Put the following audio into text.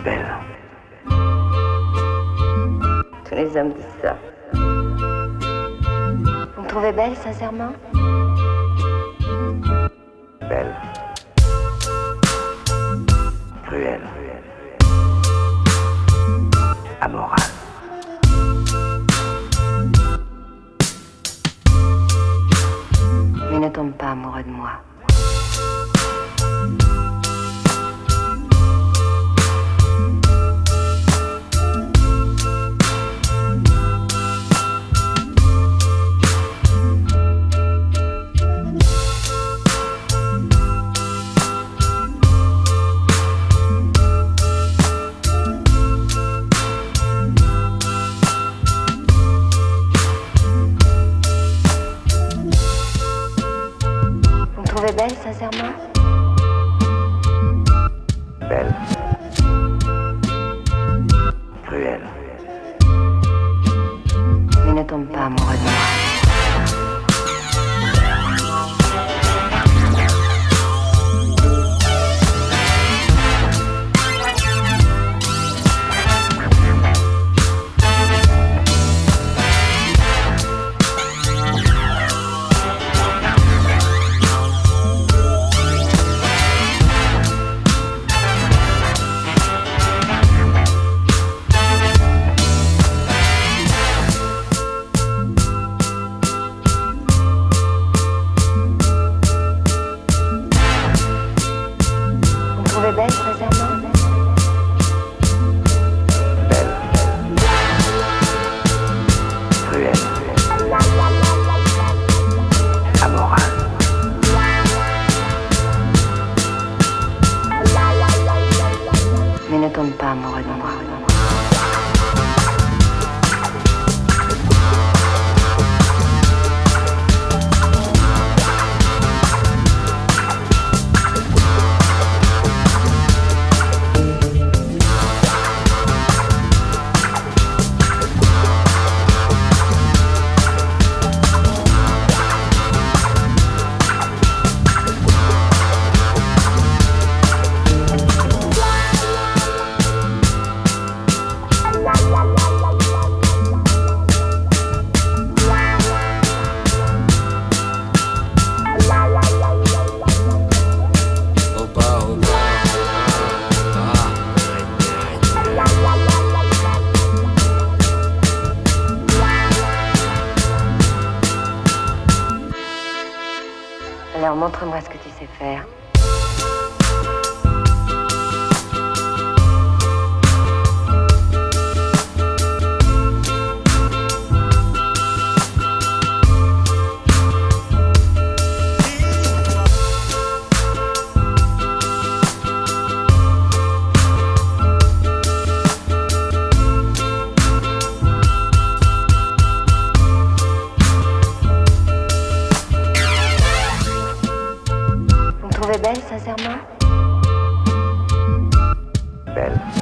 Belle. Tous les hommes disent ça. Vous me trouvez belle, sincèrement? Belle. Cruelle. Amorale. Mais ne tombe pas amoureux de moi. Vous me trouvez belle, sincèrement? Belle. Cruelle. Mais ne tombe pas amoureux de moi. Vous me trouvez belle, sincèrement? Belle. Cruelle. Amorale. Mais ne tombe pas amoureux de moi. Alors montre-moi ce que tu sais faire. Vous me trouvez belle, sincèrement? Belle.